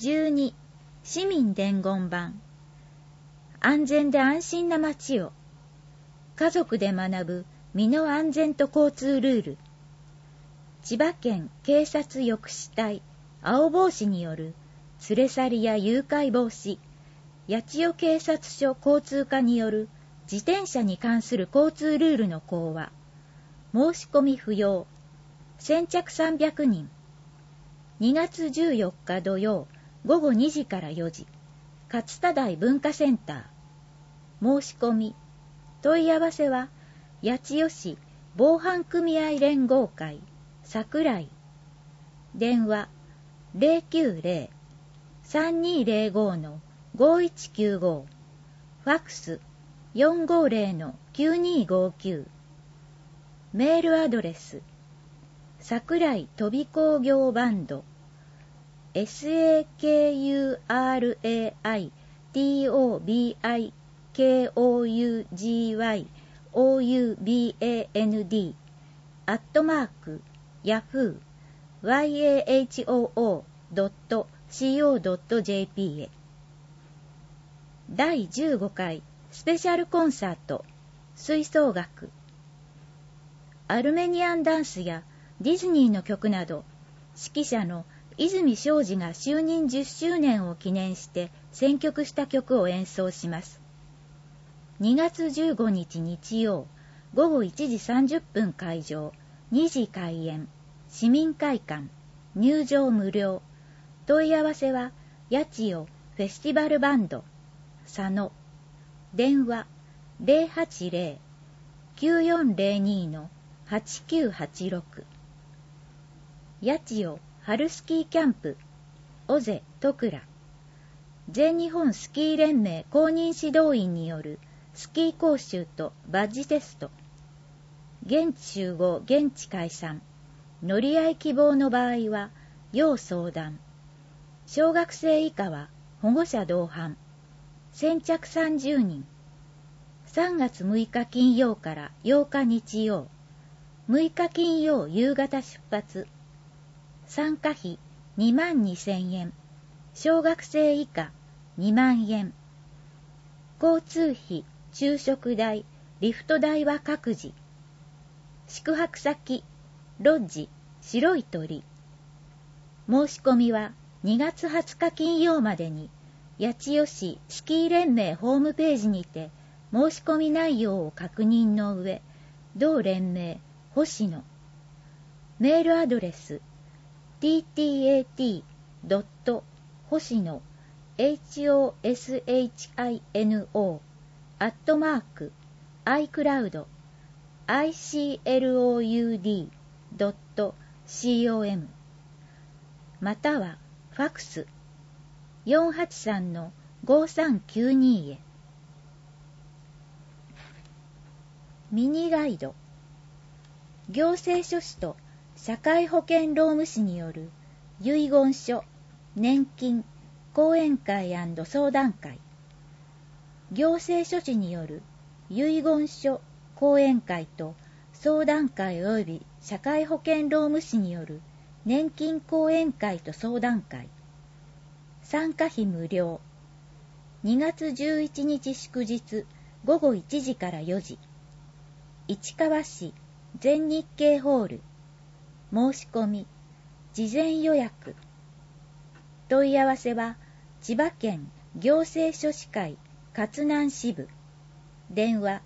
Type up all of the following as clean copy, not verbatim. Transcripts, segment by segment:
12、市民伝言版。安全で安心な街を。家族で学ぶ身の安全と交通ルール。千葉県警察抑止隊青帽子による連れ去りや誘拐防止、八千代警察署交通課による自転車に関する交通ルールの講話。申し込み不要。先着300人。2月14日土曜午後2時から4時。勝田台文化センター。申し込み。問い合わせは、八千代市防犯組合連合会桜井。電話090-3205-5195。ファクス450-9259。メールアドレス桜井飛び工業バンド SAKURAITOBIKOUGYOUBAND @yahoo.co.jp へ。第15回スペシャルコンサート吹奏楽。アルメニアンダンスやディズニーの曲など、指揮者の泉昌司が就任10周年を記念して選曲した曲を演奏します。2月15日日曜、午後1時30分開場、2時開演、市民会館、入場無料。問い合わせは、八千代フェスティバルバンド、佐野。電話080-9402-8986。八千代春スキーキャンプ、尾瀬戸倉。全日本スキー連盟公認指導員によるスキー講習とバッジテスト。現地集合、現地解散。乗り合い希望の場合は、要相談。小学生以下は保護者同伴。先着30人。3月6日金曜から8日日曜。6日金曜夕方出発。参加費22,000円。小学生以下2万円。交通費、昼食代、リフト代は各自。宿泊先、ロッジ、白い鳥。申し込みは2月20日金曜までに、八千代市スキー連盟ホームページにて申し込み内容を確認の上、同連盟、星野。メールアドレス、ttat.hoshino@icloud.com またはファクス483-5392へ。ミニガイド。行政書士と社会保険労務士による遺言書、年金、講演会&相談会。行政書士による遺言書、講演会と相談会及び社会保険労務士による年金講演会と相談会。参加費無料。2月11日祝日午後1時から4時。市川市全日経ホール。申し込み、事前予約。問い合わせは、千葉県行政書士会勝南支部。電話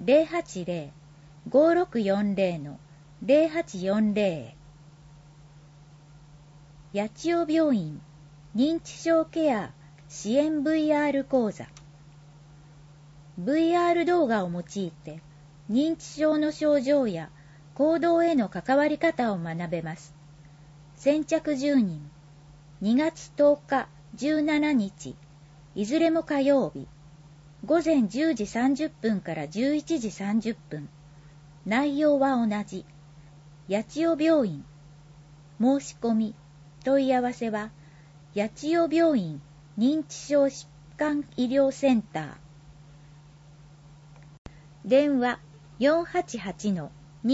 080-5640-0840へ。八千代病院認知症ケア支援 VR 講座。VR 動画を用いて、認知症の症状や行動への関わり方を学べます。先着10人。2月10日、17日、いずれも火曜日。午前10時30分から11時30分。内容は同じ。八千代病院。申し込み、問い合わせは、八千代病院認知症疾患医療センター。電話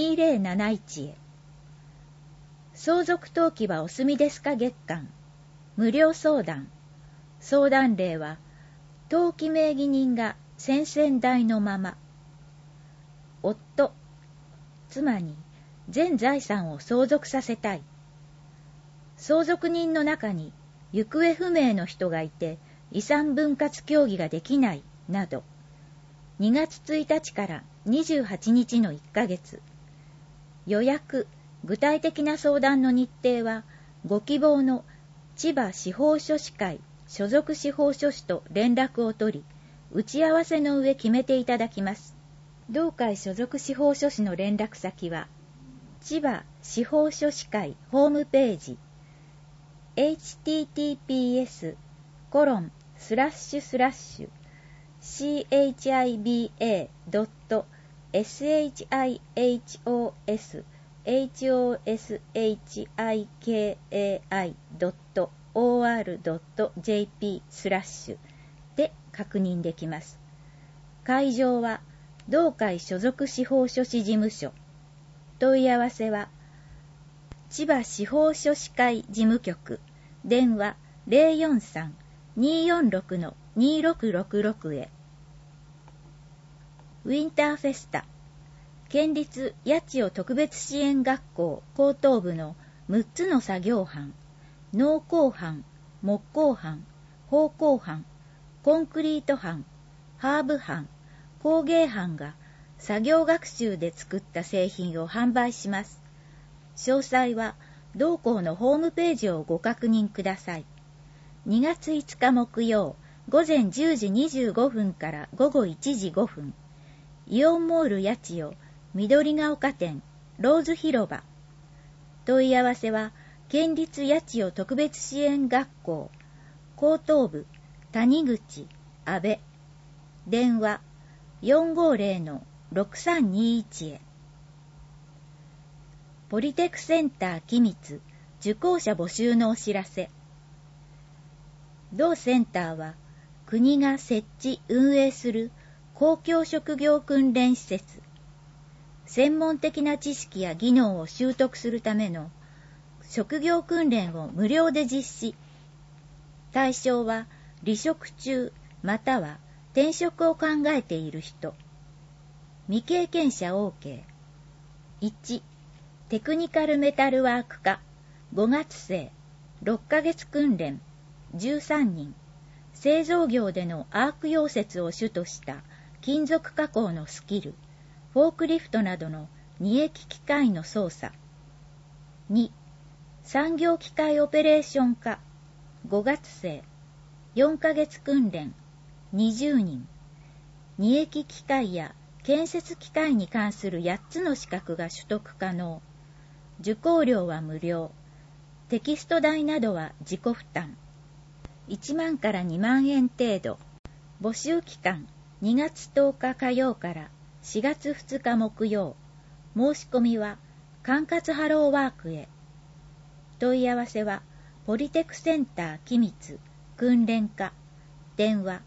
488-2071へ。相続登記はお済みですか月間。 無料相談。相談例は、登記名義人が先々代のまま。夫、妻に全財産を相続させたい。相続人の中に行方不明の人がいて遺産分割協議ができないなど、2月1日から28日の1ヶ月。予約、具体的な相談の日程は、ご希望の千葉司法書士会所属司法書士と連絡を取り、打ち合わせの上決めていただきます。同会所属司法書士の連絡先は、千葉司法書士会ホームページ、chiba.shihoshiki.or.jp/ で確認できます。会場は同会所属司法書士事務所。問い合わせは千葉司法書士会事務局、電話 043-246-2666 へ。ウィンターフェスタ、県立八千代特別支援学校高等部の6つの作業班、農工班、木工班、縫工班、コンクリート班、ハーブ班、工芸班が作業学習で作った製品を販売します。詳細は同校のホームページをご確認ください。2月5日木曜、午前10時25分から午後1時5分、イオンモール八千代緑が丘店ローズ広場。問い合わせは県立八千代特別支援学校高等部谷口阿部、電話 450-6321 へ。ポリテクセンター君津受講者募集のお知らせ。同センターは国が設置運営する公共職業訓練施設。専門的な知識や技能を習得するための職業訓練を無料で実施。対象は離職中または転職を考えている人。未経験者 OK。1、テクニカルメタルワーク科5月生6ヶ月訓練13人。製造業でのアーク溶接を主とした金属加工のスキル、フォークリフトなどの二液機械の操作。2、産業機械オペレーション科5月生4ヶ月訓練20人。二液機械や建設機械に関する8つの資格が取得可能。受講料は無料。テキスト代などは自己負担。1万から2万円程度。募集期間2月10日火曜から4月2日木曜。申し込みは管轄ハローワークへ。問い合わせはポリテクセンター君津訓練課、電話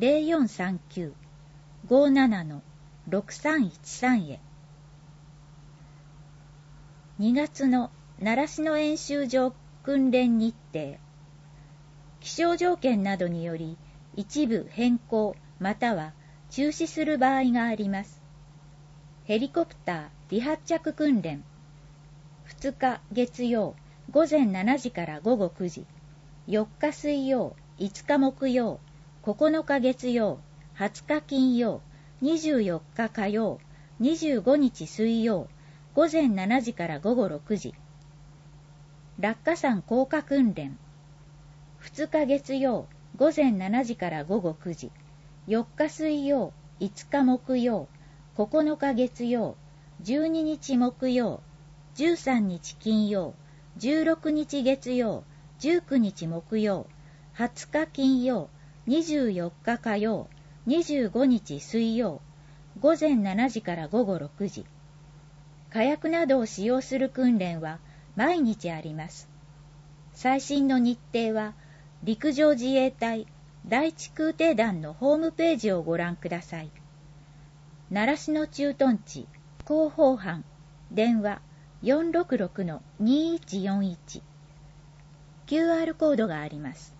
0439-57-6313 へ。2月の習志野演習場訓練日程。気象条件などにより一部変更または中止する場合があります。ヘリコプター離発着訓練。2日月曜午前7時から午後9時。4日水曜、5日木曜、9日月曜、20日金曜、24日火曜、25日水曜、午前7時から午後6時。落下傘降下訓練。2日月曜、午前7時から午後9時。4日水曜、5日木曜、9日月曜、12日木曜、13日金曜、16日月曜、19日木曜、20日金曜、24日火曜、25日水曜、午前7時から午後6時。火薬などを使用する訓練は毎日あります。最新の日程は陸上自衛隊第一空挺団のホームページをご覧ください。習志野駐屯地広報班、電話 466-2141。 QR コードがあります。